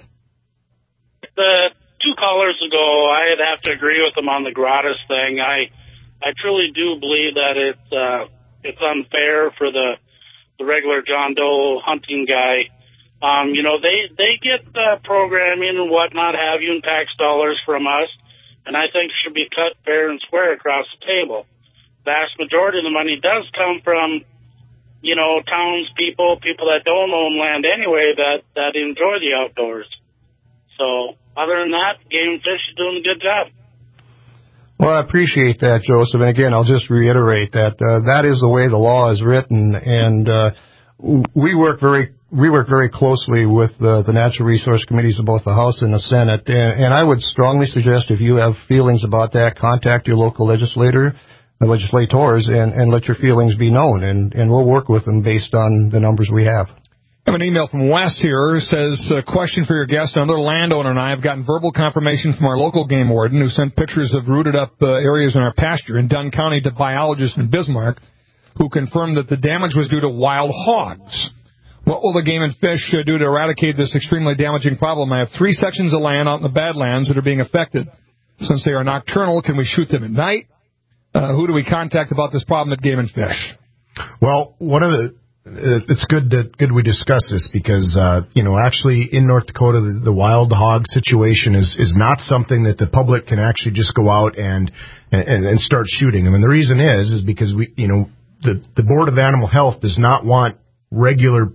The two callers ago, I'd have to agree with them on the gratis thing. I I truly do believe that it's uh, it's unfair for the the regular John Doe hunting guy. Um, you know, they they get uh, programming and whatnot have you and tax dollars from us, and I think it should be cut fair and square across the table. Vast majority of the money does come from, you know, townspeople, people that don't own land anyway, that that enjoy the outdoors. So, other than that, Game and Fish is doing a good job. Well, I appreciate that, Joseph. And again, I'll just reiterate that uh, that is the way the law is written, and uh, we work very we work very closely with uh, the natural resource committees of both the House and the Senate. And, and I would strongly suggest, if you have feelings about that, contact your local legislator, the legislators, and, and let your feelings be known. And, and we'll work with them based on the numbers we have. I have an email from Wes here. Says, uh, question for your guest. Another landowner and I have gotten verbal confirmation from our local game warden, who sent pictures of rooted up uh, areas in our pasture in Dunn County to biologists in Bismarck, who confirmed that the damage was due to wild hogs. What will the Game and Fish uh, do to eradicate this extremely damaging problem? I have three sections of land out in the Badlands that are being affected. Since they are nocturnal, can we shoot them at night? Uh, who do we contact about this problem at Game and Fish? Well, one of the It's good that good we discuss this because, uh, you know, actually in North Dakota, the, the wild hog situation is, is not something that the public can actually just go out and, and, and start shooting them. And the reason is, is because we, you know, the, the Board of Animal Health does not want regular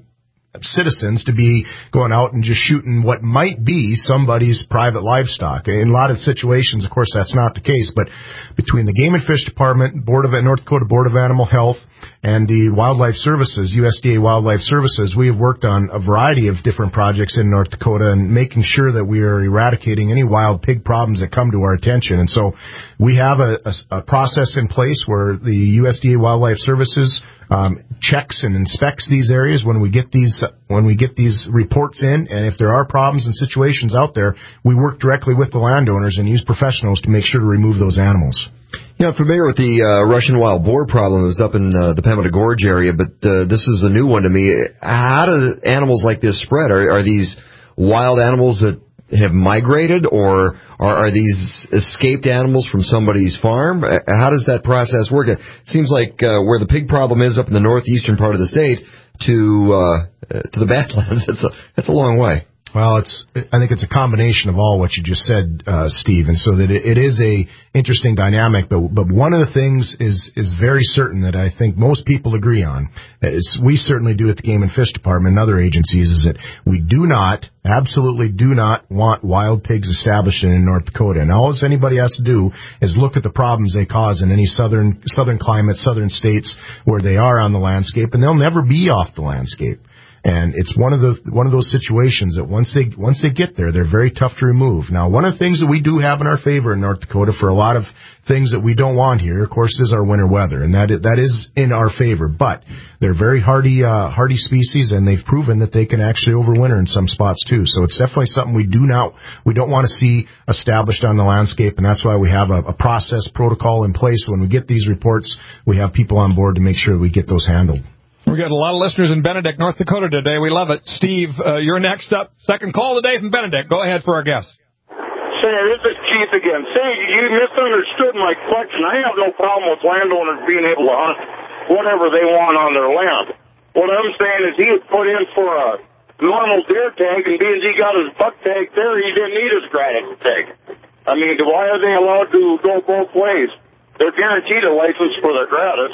citizens to be going out and just shooting what might be somebody's private livestock. In a lot of situations, of course, that's not the case, but between the Game and Fish Department, Board of North Dakota Board of Animal Health, and the Wildlife Services, U S D A Wildlife Services, we have worked on a variety of different projects in North Dakota and making sure that we are eradicating any wild pig problems that come to our attention. And so we have a, a, a process in place where the U S D A Wildlife Services um, checks and inspects these areas when we get these when we get these reports in, and if there are problems and situations out there, we work directly with the landowners and use professionals to make sure to remove those animals. Yeah, I'm familiar with the uh, Russian wild boar problem that was up in uh, the Pemmican Gorge area, but uh, this is a new one to me. How do animals like this spread? Are, are these wild animals that have migrated, or are, are these escaped animals from somebody's farm? How does that process work? It seems like uh, where the pig problem is up in the northeastern part of the state to uh, to the Badlands, that's a, that's a long way. Well, it's. I think it's a combination of all what you just said, uh, Steve, and so that it, it is a interesting dynamic. But but one of the things is is very certain that I think most people agree on, is we certainly do at the Game and Fish Department and other agencies, is that we do not, absolutely do not want wild pigs established in North Dakota. And all anybody has to do is look at the problems they cause in any southern southern climate, southern states where they are on the landscape, and they'll never be off the landscape. And it's one of the one of those situations that once they once they get there, they're very tough to remove. Now, one of the things that we do have in our favor in North Dakota for a lot of things that we don't want here, of course, is our winter weather, and that that is in our favor. But they're very hardy uh, hardy species, and they've proven that they can actually overwinter in some spots too. So it's definitely something we do not we don't want to see established on the landscape, and that's why we have a, a process protocol in place. When we get these reports, we have people on board to make sure we get those handled. We got a lot of listeners in Benedict, North Dakota today. We love it. Steve, uh, you're next up. Second call today from Benedict. Go ahead for our guest. Say, this is Keith again. Say, you misunderstood my question. I have no problem with landowners being able to hunt whatever they want on their land. What I'm saying is he had put in for a normal deer tag, and being he got his buck tag there, he didn't need his gratis tag. I mean, why are they allowed to go both ways? They're guaranteed a license for their gratis.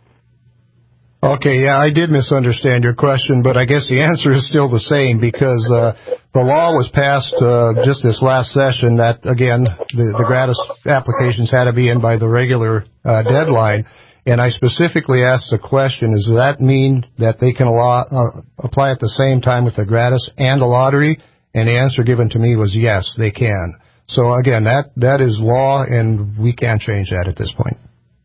Okay, yeah, I did misunderstand your question, but I guess the answer is still the same, because uh, the law was passed uh, just this last session that, again, the, the gratis applications had to be in by the regular uh, deadline, and I specifically asked the question, does that mean that they can allow, uh, apply at the same time with the gratis and a lottery? And the answer given to me was yes, they can. So, again, that that is law, and we can't change that at this point.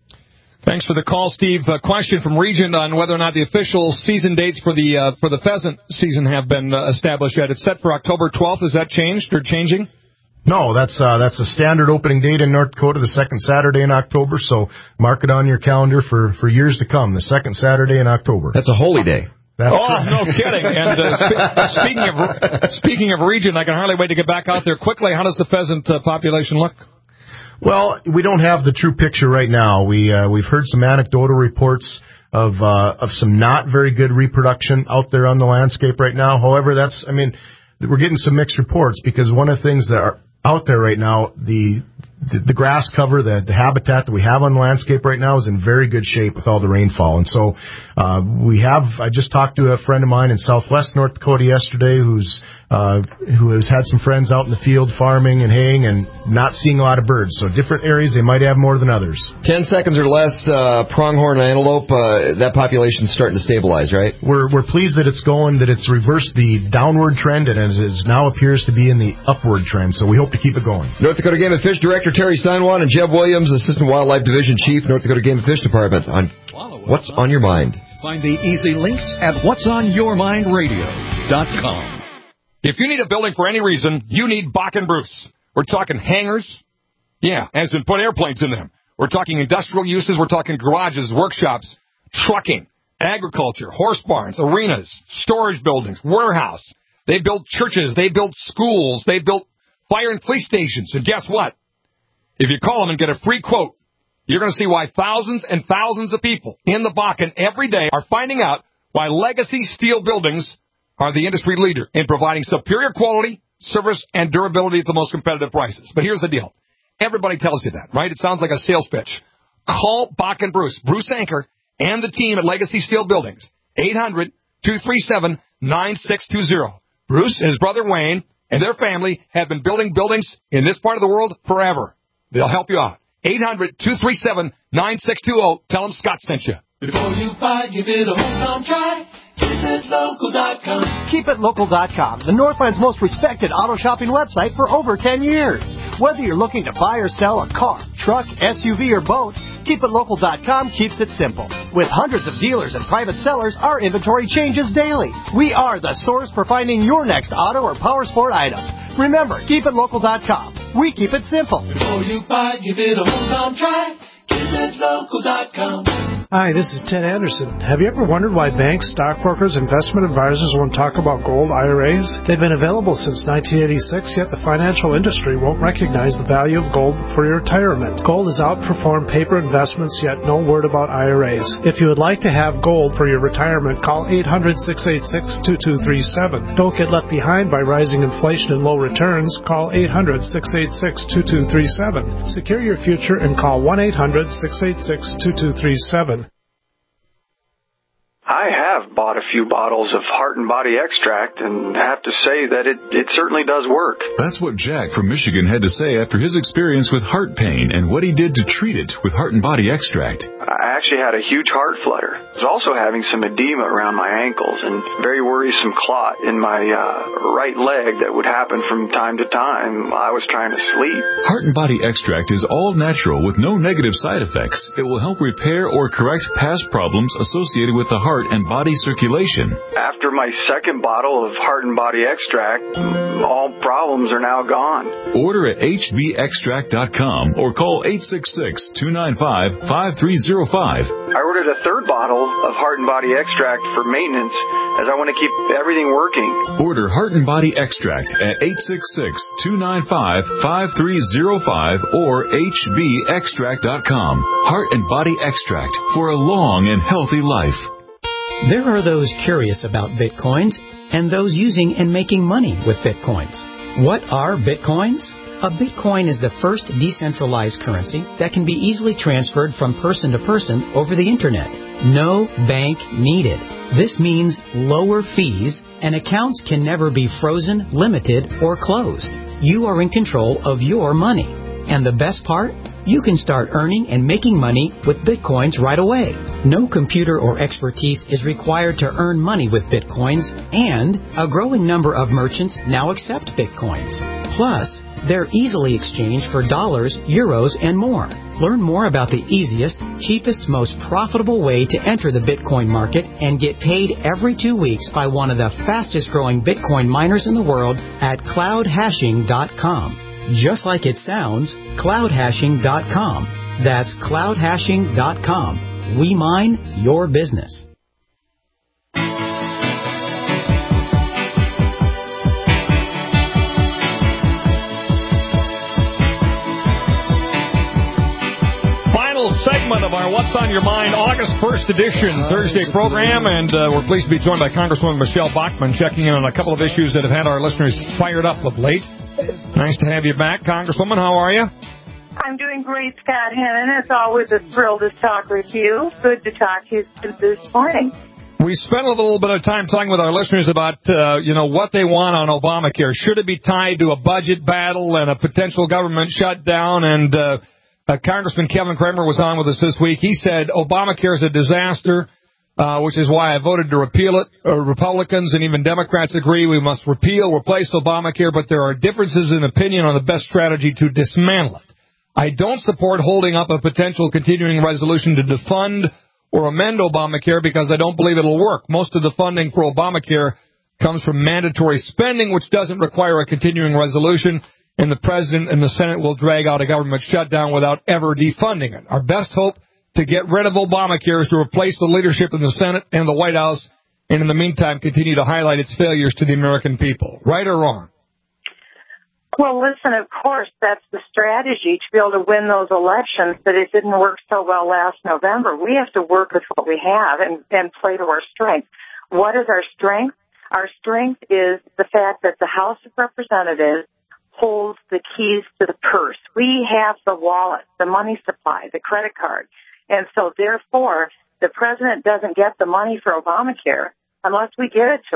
Thanks for the call, Steve. A question from Regent on whether or not the official season dates for the uh, for the pheasant season have been uh, established yet. It's set for October twelfth. Is that changed or changing? No, that's uh, that's a standard opening date in North Dakota, the second Saturday in October. So mark it on your calendar for, for years to come, the second Saturday in October. That's a holy day. That's oh, correct. No kidding. And uh, spe- speaking of speaking of Regent, I can hardly wait to get back out there quickly. How does the pheasant uh, population look? Well, we don't have the true picture right now. We uh, we've heard some anecdotal reports of uh, of some not very good reproduction out there on the landscape right now. However, that's I mean, we're getting some mixed reports, because one of the things that are out there right now, the the, the grass cover, the, the habitat that we have on the landscape right now is in very good shape with all the rainfall. And so uh, we have. I just talked to a friend of mine in Southwest North Dakota yesterday, who's uh, who has had some friends out in the field farming and haying and not seeing a lot of birds. So different areas, they might have more than others. Ten seconds or less, uh, pronghorn antelope, uh, that population's starting to stabilize, right? We're we're pleased that it's going, that it's reversed the downward trend, and it is now appears to be in the upward trend. So we hope to keep it going. North Dakota Game and Fish Director Terry Steinwan and Jeb Williams, Assistant Wildlife Division Chief, North Dakota Game and Fish Department, on What's on Your Mind. Find the easy links at whats on your mind radio dot com. If you need a building for any reason, you need Bach and Bruce. We're talking hangars. Yeah, as in put airplanes in them. We're talking industrial uses. We're talking garages, workshops, trucking, agriculture, horse barns, arenas, storage buildings, warehouse. They built churches. They built schools. They built fire and police stations. And guess what? If you call them and get a free quote, you're going to see why thousands and thousands of people in the Bakken every day are finding out why Legacy Steel Buildings are the industry leader in providing superior quality, service, and durability at the most competitive prices. But here's the deal. Everybody tells you that, right? It sounds like a sales pitch. Call Bach and Bruce, Bruce Anchor, and the team at Legacy Steel Buildings, eight hundred, two three seven, nine six two zero. Bruce and his brother Wayne and their family have been building buildings in this part of the world forever. They'll help you out. eight hundred, two three seven, nine six two zero. Tell them Scott sent you. Before you buy, give it a home try. Keep it local dot com. Keep it local dot com, the Northland's most respected auto shopping website for over ten years. Whether you're looking to buy or sell a car, truck, S U V, or boat, Keep It Local dot com keeps it simple. With hundreds of dealers and private sellers, our inventory changes daily. We are the source for finding your next auto or power sport item. Remember, Keep It Local dot com. We keep it simple. Before you buy, give it a home try. Keep It Local dot com. Hi, this is Ted Anderson. Have you ever wondered why banks, stockbrokers, investment advisors won't talk about gold I R As? They've been available since nineteen eighty-six, yet the financial industry won't recognize the value of gold for your retirement. Gold has outperformed paper investments, yet no word about I R As. If you would like to have gold for your retirement, call eight hundred, six eight six, two two three seven. Don't get left behind by rising inflation and low returns. Call eight hundred, six eight six, two two three seven. Secure your future and call one eight hundred, six eight six, two two three seven. I have bought a few bottles of Heart and Body Extract and have to say that it, it certainly does work. That's what Jack from Michigan had to say after his experience with heart pain and what he did to treat it with Heart and Body Extract. I actually had a huge heart flutter. I was also having some edema around my ankles and very worrisome clot in my uh, right leg that would happen from time to time while I was trying to sleep. Heart and Body Extract is all natural with no negative side effects. It will help repair or correct past problems associated with the heart and body circulation. After my second bottle of Heart and Body Extract, all problems are now gone. Order at H B extract dot com or call eight six six, two nine five, five three zero five. I ordered a third bottle of Heart and Body Extract for maintenance as I want to keep everything working. Order Heart and Body Extract at eight six six, two nine five, five three zero five or H B extract dot com. Heart and Body Extract for a long and healthy life. There are those curious about Bitcoins and those using and making money with Bitcoins. What are Bitcoins? A Bitcoin is the first decentralized currency that can be easily transferred from person to person over the Internet. No bank needed. This means lower fees, and accounts can never be frozen, limited, or closed. You are in control of your money. And the best part? You can start earning and making money with Bitcoins right away. No computer or expertise is required to earn money with Bitcoins, and a growing number of merchants now accept Bitcoins. Plus, they're easily exchanged for dollars, euros, and more. Learn more about the easiest, cheapest, most profitable way to enter the Bitcoin market and get paid every two weeks by one of the fastest growing Bitcoin miners in the world at cloud hashing dot com. Just like it sounds, cloud hashing dot com. That's cloud hashing dot com. We mine your business. Final segment of our What's on Your Mind August first edition Thursday program, and uh, we're pleased to be joined by Congresswoman Michelle Bachmann, checking in on a couple of issues that have had our listeners fired up of late. Nice to have you back, Congresswoman. How are you? I'm doing great, Scott Hannon. It's always a thrill to talk with you. Good to talk to you this morning. We spent a little bit of time talking with our listeners about, uh, you know, what they want on Obamacare. Should it be tied to a budget battle and a potential government shutdown? And uh, uh, Congressman Kevin Cramer was on with us this week. He said Obamacare is a disaster. Uh, which is why I voted to repeal it. Uh, Republicans and even Democrats agree we must repeal, replace Obamacare, but there are differences in opinion on the best strategy to dismantle it. I don't support holding up a potential continuing resolution to defund or amend Obamacare because I don't believe it'll work. Most of the funding for Obamacare comes from mandatory spending, which doesn't require a continuing resolution, and the President and the Senate will drag out a government shutdown without ever defunding it. Our best hope to get rid of Obamacare is to replace the leadership in the Senate and the White House, and in the meantime continue to highlight its failures to the American people. Right or wrong? Well, listen, of course, that's the strategy to be able to win those elections, but it didn't work so well last November. We have to work with what we have and, and play to our strength. What is our strength? Our strength is the fact that the House of Representatives holds the keys to the purse. We have the wallet, the money supply, the credit card. And so, therefore, the president doesn't get the money for Obamacare unless we give it to him.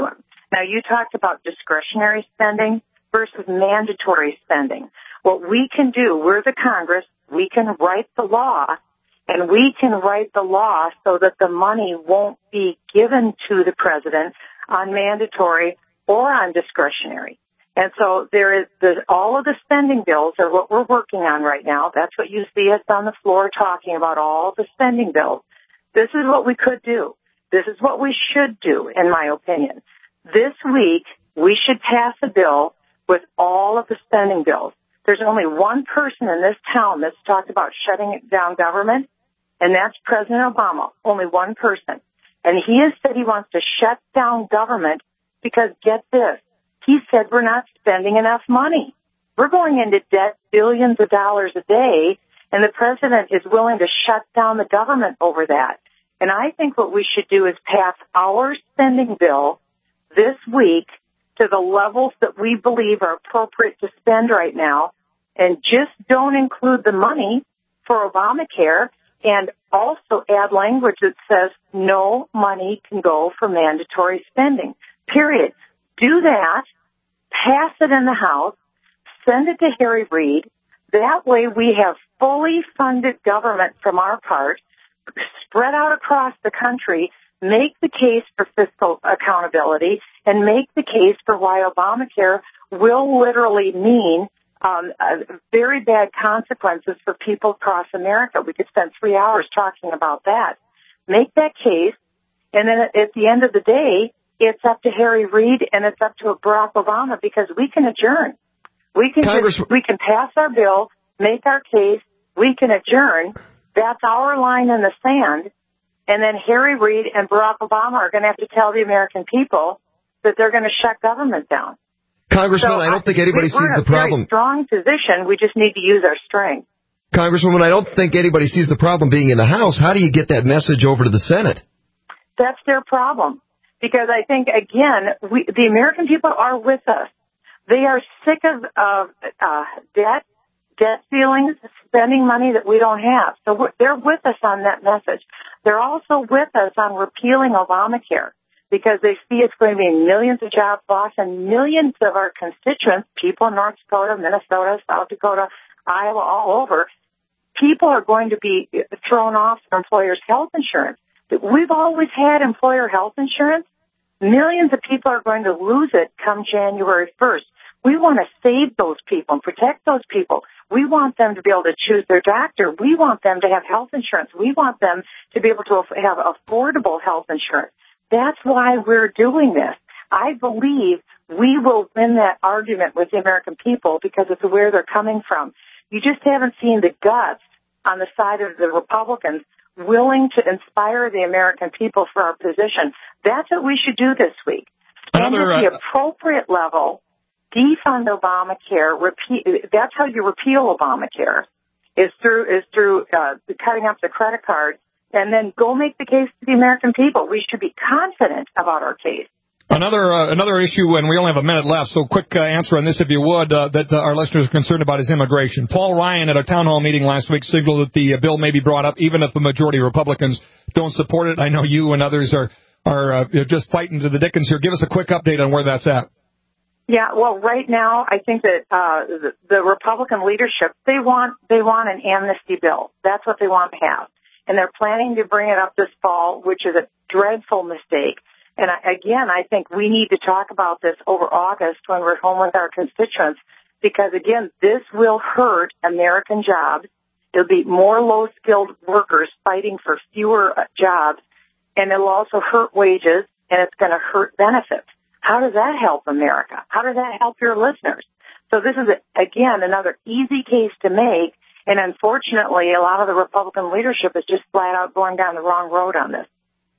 Now, you talked about discretionary spending versus mandatory spending. What we can do, we're the Congress, we can write the law, and we can write the law so that the money won't be given to the president on mandatory or on discretionary. And so there is the, all of the spending bills are what we're working on right now. That's what you see us on the floor talking about, all the spending bills. This is what we could do. This is what we should do, in my opinion. This week, we should pass a bill with all of the spending bills. There's only one person in this town that's talked about shutting down government, and that's President Obama. Only one person. And he has said he wants to shut down government because, get this, he said we're not spending enough money. We're going into debt billions of dollars a day, and the president is willing to shut down the government over that. And I think what we should do is pass our spending bill this week to the levels that we believe are appropriate to spend right now, and just don't include the money for Obamacare, and also add language that says no money can go for mandatory spending, period. Do that, pass it in the House, send it to Harry Reid. That way we have fully funded government from our part, spread out across the country, make the case for fiscal accountability, and make the case for why Obamacare will literally mean um, uh, very bad consequences for people across America. We could spend three hours talking about that. Make that case, and then at, at the end of the day, it's up to Harry Reid and it's up to Barack Obama, because we can adjourn. We can Congress- just, we can pass our bill, make our case, we can adjourn. That's our line in the sand. And then Harry Reid and Barack Obama are going to have to tell the American people that they're going to shut government down. Congressman, so I don't think anybody we, sees the problem. We're in a very strong position. We just need to use our strength. Congresswoman, I don't think anybody sees the problem being in the House. How do you get that message over to the Senate? That's their problem. Because I think, again, we, the American people are with us. They are sick of uh, uh, debt, debt ceilings, spending money that we don't have. So we're, they're with us on that message. They're also with us on repealing Obamacare, because they see it's going to be millions of jobs lost, and millions of our constituents, people in North Dakota, Minnesota, South Dakota, Iowa, all over, people are going to be thrown off their employers' health insurance. We've always had employer health insurance. Millions of people are going to lose it come January first. We want to save those people and protect those people. We want them to be able to choose their doctor. We want them to have health insurance. We want them to be able to have affordable health insurance. That's why we're doing this. I believe we will win that argument with the American people because it's where they're coming from. You just haven't seen the guts on the side of the Republicans willing to inspire the American people for our position. That's what we should do this week. Stand Another, at the uh, appropriate level, defund Obamacare. Repeat, that's how you repeal Obamacare, is through is through uh, cutting up the credit card, and then go make the case to the American people. We should be confident about our case. Another uh, another issue, and we only have a minute left, so quick uh, answer on this, if you would, uh, that uh, our listeners are concerned about is immigration. Paul Ryan at a town hall meeting last week signaled that the uh, bill may be brought up even if the majority of Republicans don't support it. I know you and others are, are uh, just fighting to the dickens here. Give us a quick update on where that's at. Yeah, well, right now, I think that uh, the, the Republican leadership, they want they want an amnesty bill. That's what they want to have. And they're planning to bring it up this fall, which is a dreadful mistake. And I, again, I think we need to talk about this over August when we're home with our constituents, because, again, this will hurt American jobs. It'll be more low-skilled workers fighting for fewer jobs, and it'll also hurt wages, and it's going to hurt benefits. How does that help America? How does that help your listeners? So this is, again, another easy case to make, and unfortunately, a lot of the Republican leadership is just flat out going down the wrong road on this.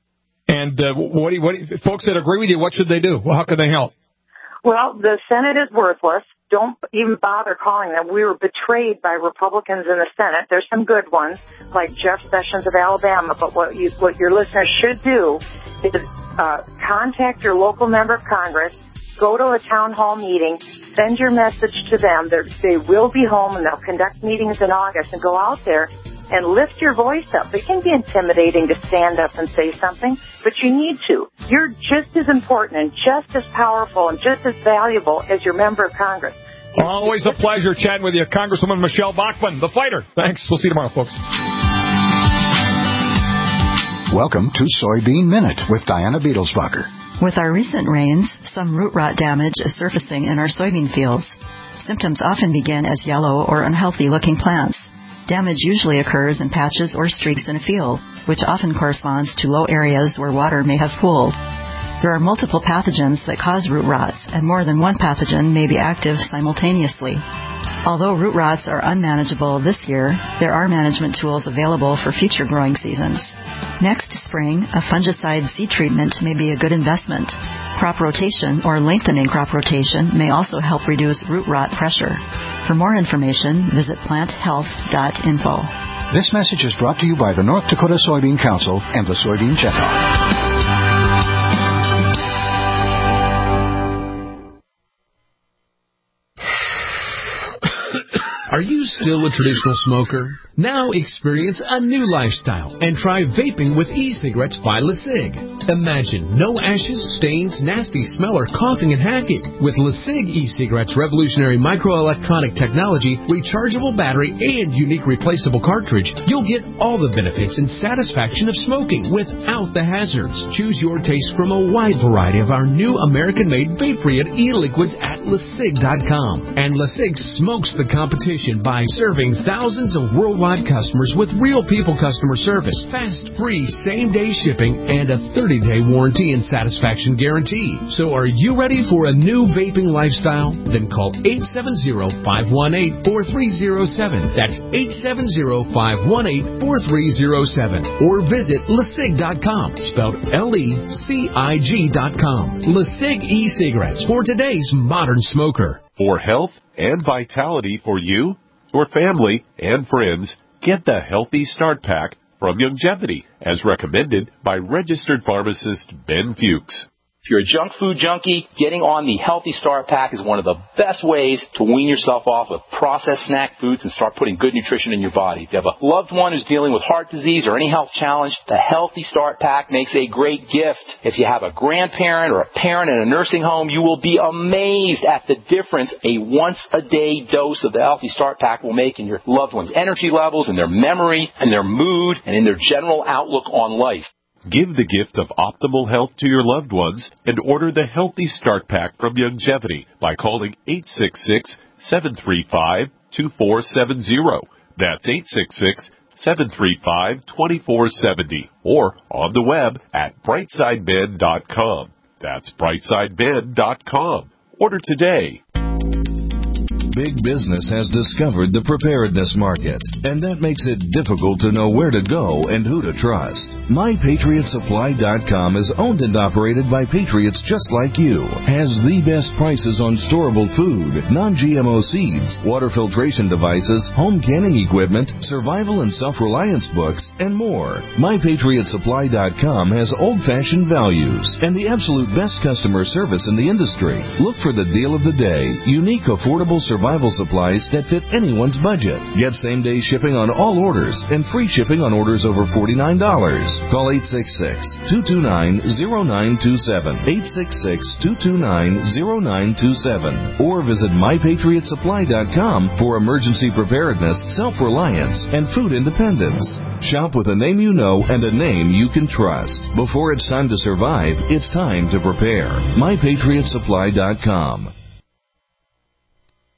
And uh, what do you, what do you, folks that agree with you, what should they do? Well, how can they help? Well, the Senate is worthless. Don't even bother calling them. We were betrayed by Republicans in the Senate. There's some good ones, like Jeff Sessions of Alabama. But what you, what your listeners should do is uh, contact your local member of Congress, go to a town hall meeting, send your message to them. They're, they will be home, and they'll conduct meetings in August, and go out there and lift your voice up. It can be intimidating to stand up and say something, but you need to. You're just as important and just as powerful and just as valuable as your member of Congress. Always a pleasure chatting with you, Congresswoman Michelle Bachmann, the fighter. Thanks. We'll see you tomorrow, folks. Welcome to Soybean Minute with Diana Beadlesbacher. With our recent rains, some root rot damage is surfacing in our soybean fields. Symptoms often begin as yellow or unhealthy-looking plants. Damage usually occurs in patches or streaks in a field, which often corresponds to low areas where water may have pooled. There are multiple pathogens that cause root rots, and more than one pathogen may be active simultaneously. Although root rots are unmanageable this year, there are management tools available for future growing seasons. Next spring, a fungicide seed treatment may be a good investment. Crop rotation or lengthening crop rotation may also help reduce root rot pressure. For more information, visit plant health dot info. This message is brought to you by the North Dakota Soybean Council and the Soybean Checkoff. Are you still a traditional smoker? Now experience a new lifestyle and try vaping with e-cigarettes by LeSig. Imagine no ashes, stains, nasty smell, or coughing and hacking. With LeSig e-cigarettes' revolutionary microelectronic technology, rechargeable battery, and unique replaceable cartridge, you'll get all the benefits and satisfaction of smoking without the hazards. Choose your taste from a wide variety of our new American-made Vaporead e-liquids at LeSig dot com. And LeSig smokes the competition by serving thousands of worldwide customers with real people customer service, fast, free, same-day shipping, and a thirty-day warranty and satisfaction guarantee. So are you ready for a new vaping lifestyle? Then call eight seven zero, five one eight, four three zero seven. That's eight seven zero, five one eight, four three zero seven. Or visit LeSig dot com, spelled L E C I G dot com. LeSig e-cigarettes for today's modern smoker. For health and vitality for you, your family, and friends, get the Healthy Start Pack from Youngevity, as recommended by registered pharmacist Ben Fuchs. If you're a junk food junkie, getting on the Healthy Start Pack is one of the best ways to wean yourself off of processed snack foods and start putting good nutrition in your body. If you have a loved one who's dealing with heart disease or any health challenge, the Healthy Start Pack makes a great gift. If you have a grandparent or a parent in a nursing home, you will be amazed at the difference a once-a-day dose of the Healthy Start Pack will make in your loved one's energy levels, in their memory, in their mood, and in their general outlook on life. Give the gift of optimal health to your loved ones and order the Healthy Start Pack from Youngevity by calling eight six six, seven three five, two four seven zero. That's eight six six, seven three five, two four seven zero. Or on the web at brightside ben dot com. That's brightside ben dot com. Order today. Big business has discovered the preparedness market, and that makes it difficult to know where to go and who to trust. my patriot supply dot com is owned and operated by patriots just like you, has the best prices on storable food, non-G M O seeds, water filtration devices, home canning equipment, survival and self-reliance books, and more. my patriot supply dot com has old-fashioned values and the absolute best customer service in the industry. Look for the deal of the day, unique, affordable survival Survival supplies that fit anyone's budget. Get same-day shipping on all orders and free shipping on orders over forty-nine dollars. Call eight six six, two two nine, zero nine two seven, eight six six, two two nine, zero nine two seven, or visit my patriot supply dot com for emergency preparedness, self-reliance, and food independence. Shop with a name you know and a name you can trust. Before it's time to survive, it's time to prepare. my patriot supply dot com.